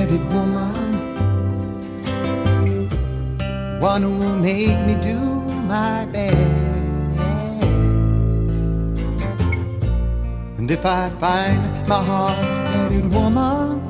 hard-headed woman, one who will make me do my best. And if I find my hard-headed woman,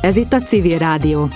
Ez itt a Civil Rádió.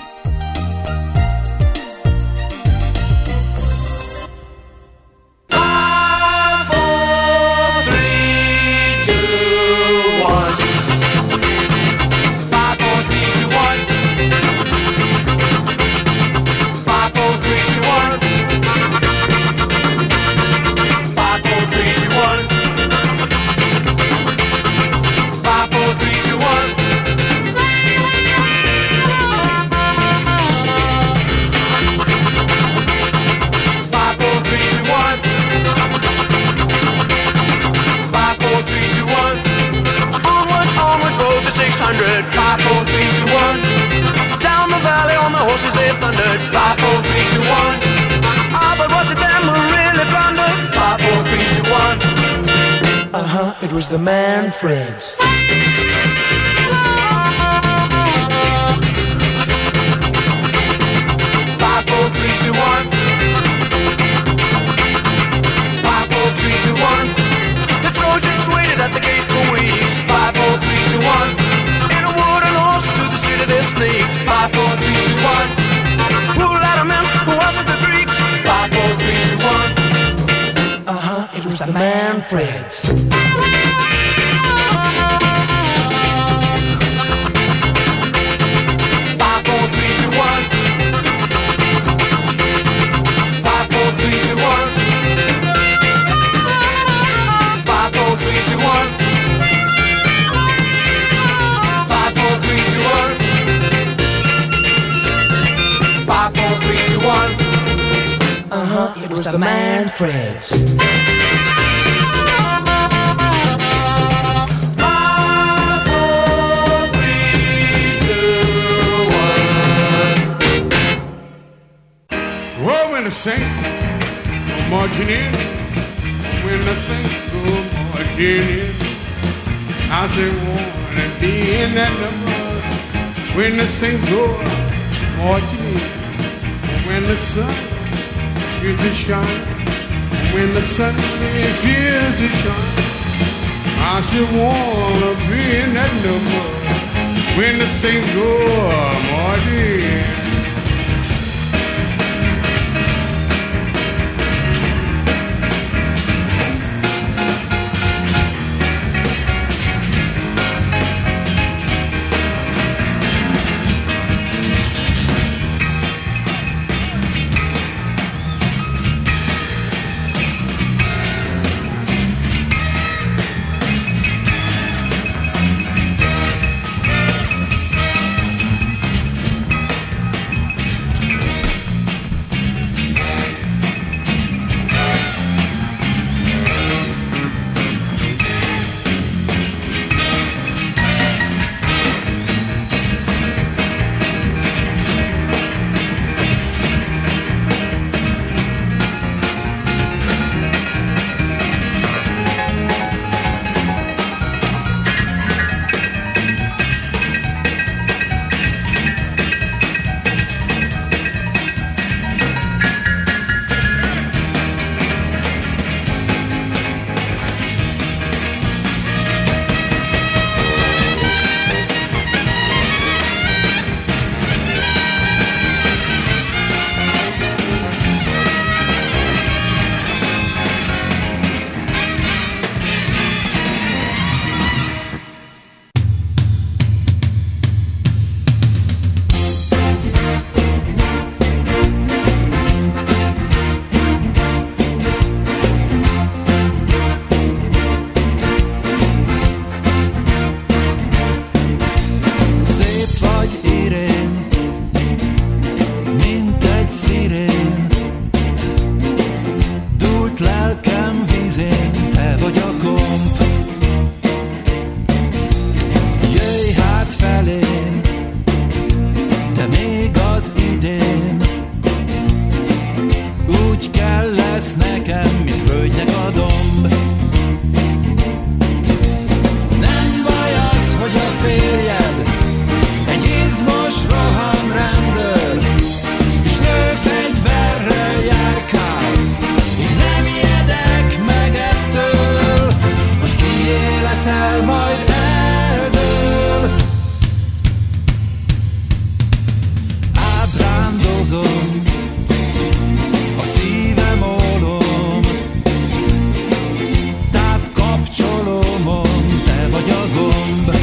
It was the Manfreds. 5, 4, 3, 2, 1. 5, 4, 3, 2, 1. The Trojans waited at the gate for weeks. 5, 4, 3, 2, 1. In a wooden horse to the city they sneaked. 5, 4, 3, 2, 1. Who let 'em in? Who was it? The Greeks? 5, 4, 3, 2, 1. It was the Manfreds. 5, 4, 3, 2, 1. It was the Manfreds. 5, 4, 3, 2, 1. Well, when the saints go marching in, when the saints go marching in, I say wanna be in that number. When the saints go marching in, when the sun is to shine, when the sun is to shine, I should wanna be in that number when the saints go marching. hozom, a szívem ólom, távkapcsolómon te vagy a gomb.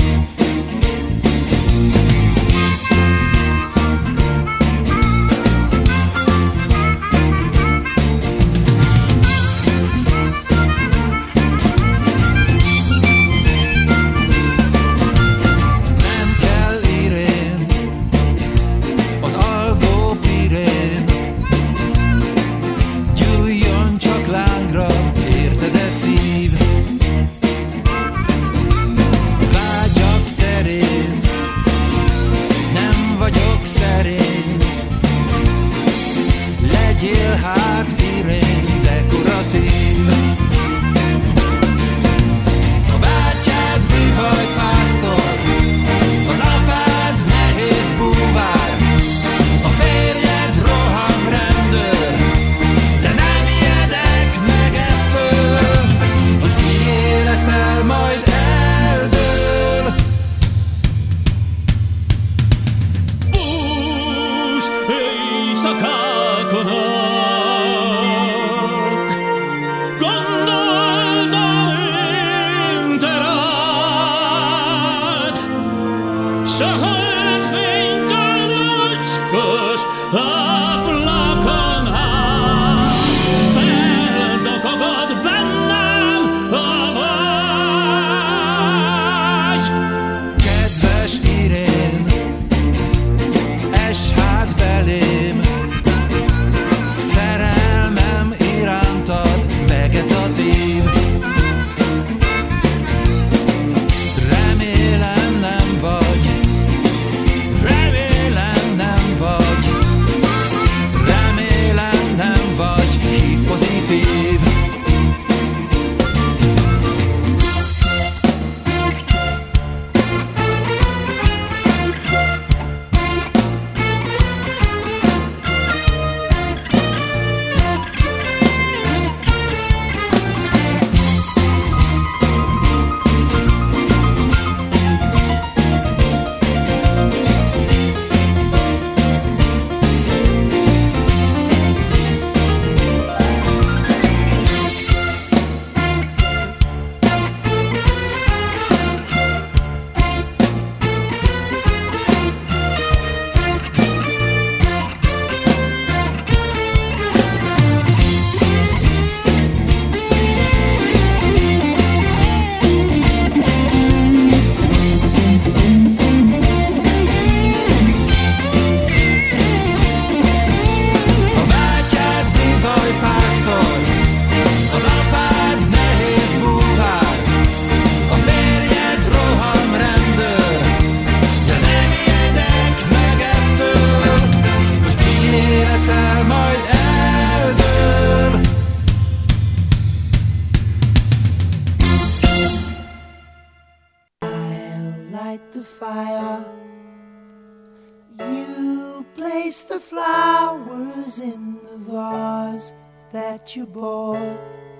You bought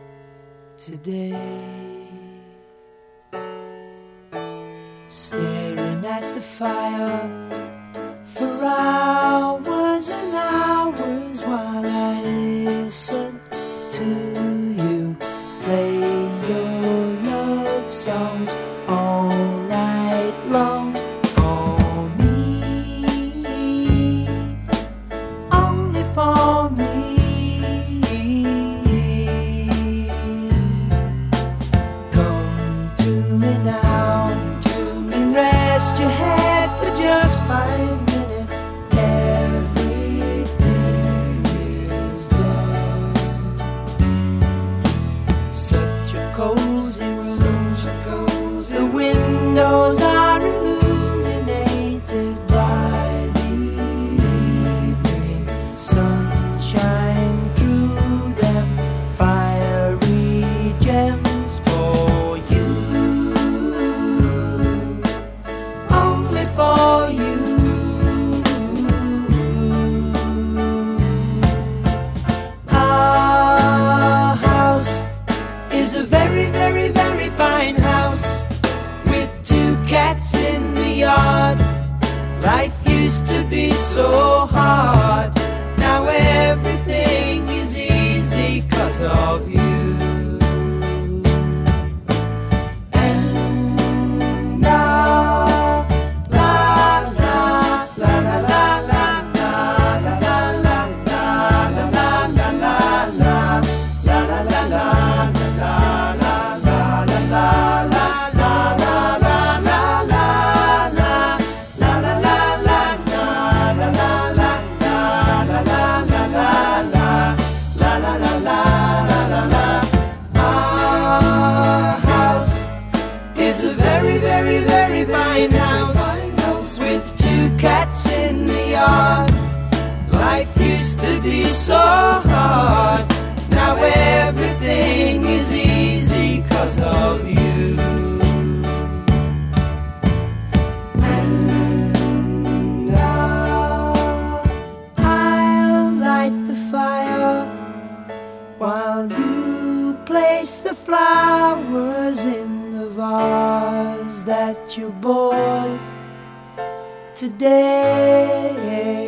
today, staring at the fire for hours and hours while I listen to you play your love songs all night long. For me, only for me. Windows are illuminated by the evening sunshine through them, fiery gems for you, only for you. Our house is a very, very, very fine house. Cats in the yard. Life used to be so hard. that you bought today.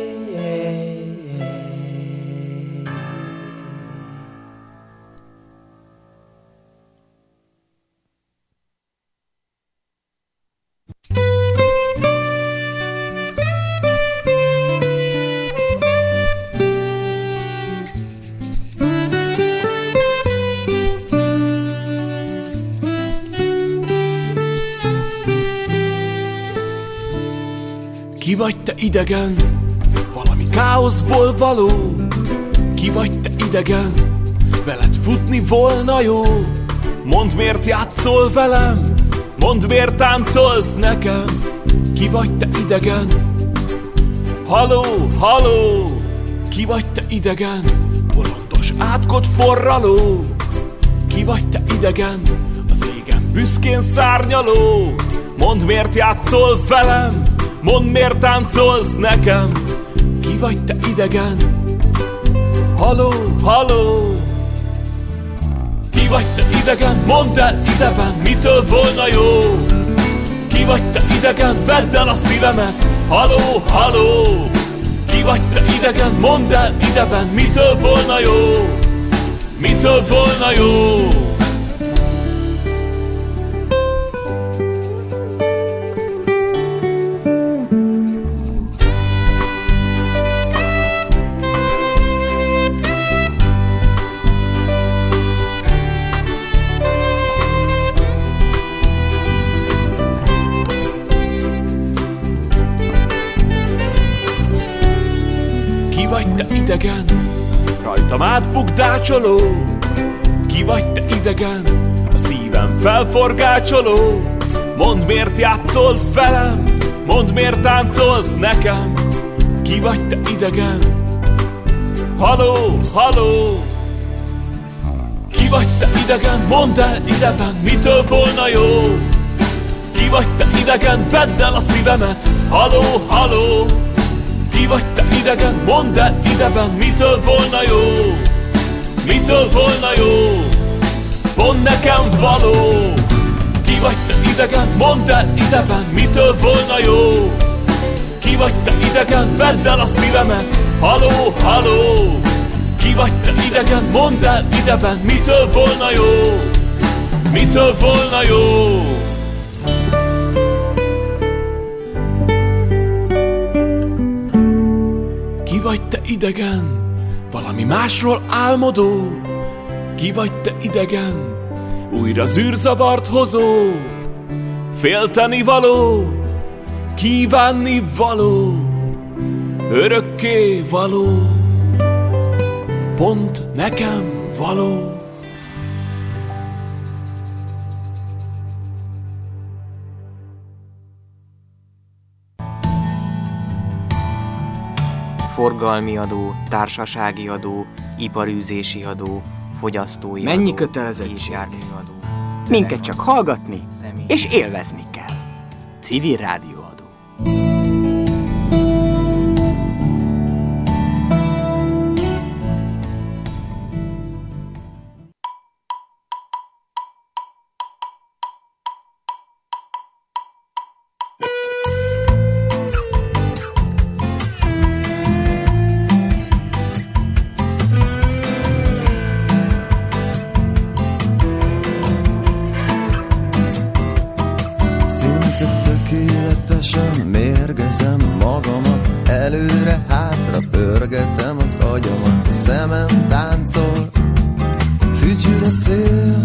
Ki vagy te idegen, valami káoszból való? Ki vagy te idegen, veled futni volna jó? Mondd, miért játszol velem, mondd, miért táncolsz nekem. Ki vagy te idegen, haló, haló? Ki vagy te idegen, bolondos átkot forraló? Ki vagy te idegen, az égen büszkén szárnyaló? Mondd, miért játszol velem, mondd, miért táncolsz nekem. Ki vagy te idegen, haló, haló? Ki vagy te idegen, mondd el ideben, mitől volna jó? Ki vagy te idegen, vedd el a szívemet, haló, haló? Ki vagy te idegen, mondd el ideben, mitől volna jó? Mitől volna jó? Idegen, rajtam átbukdácsoló. Ki vagy te idegen, a szívem felforgácsoló. Mondd, miért játszol velem, mondd, miért táncolsz nekem. Ki vagy te idegen, haló, haló? Ki vagy te idegen, mondd el ideben, mitől volna jó? Ki vagy te idegen, vedd el a szívemet, haló, haló? Ki vagy te idegen, mondd el ideben, mitől volna jó? Mitől volna jó? Pont nekem való. Ki vagy te idegen, mondd el ideben, mitől volna jó? Ki vagy te idegen, vedd el a szívemet, haló, haló? Ki vagy te idegen, mondd el ideben, mitől volna jó? Mitől volna jó? Ki vagy te idegen, valami másról álmodó? Ki vagy te idegen, újra zűrzavart hozó? Félteni való, kívánni való, örökké való, pont nekem való. Forgalmi adó, társasági adó, iparűzési adó, fogyasztói mennyi adó, kötelezettség? járműadó. Minket csak hallgatni és élvezni kell. Civil rádióadó. Mérgezem magamat, előre-hátra pörgetem az agyamat. A szemem táncol, fütyül a szél,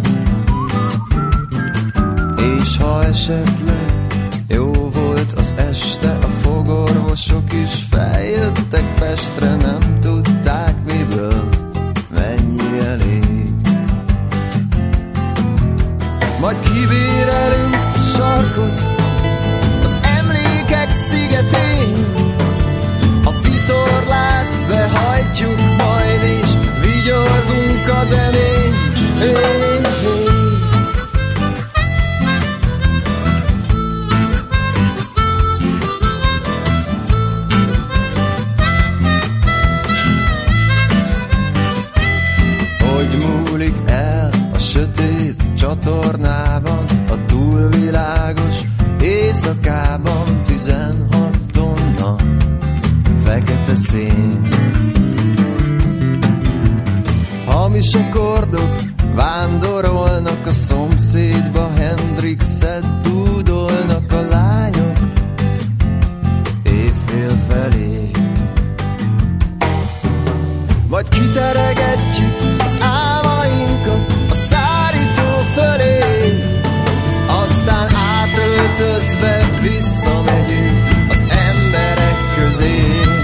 és ha esetleg jó volt az este, a fogorvosok is feljöttek Pestre, nem tudták miből, mennyi elég. Majd kibérelünk a sarkot szigetén, a vitorlát behajtjuk majd, és vigyorgunk a zenén. Hey, hey. szén. Hamis akkordok vándorolnak a szomszédba, Hendrixet dúdolnak a lányok éjfél felé. Majd kiteregetjük az álmainkat a szárító fölé, aztán átöltözve visszamegyünk az emberek közé.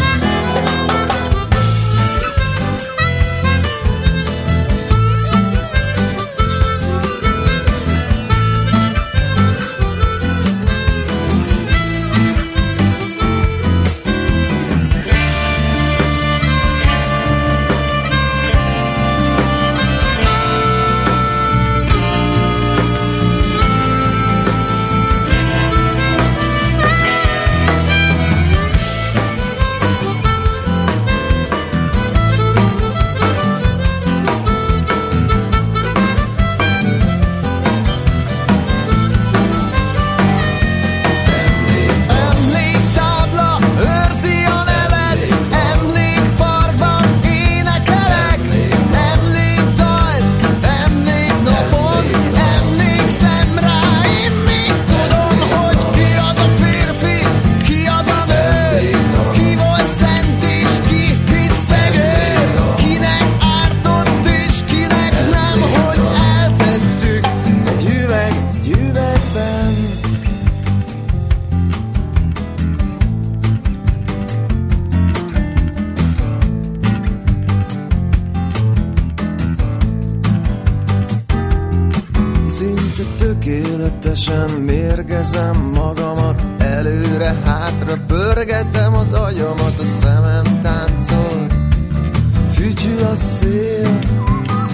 Tökéletesen mérgezem magamat, előre-hátra pörgetem az agyamat, a szemem táncol, fütyül a szél,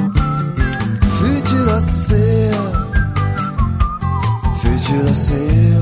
fütyül a szél, fütyül a szél.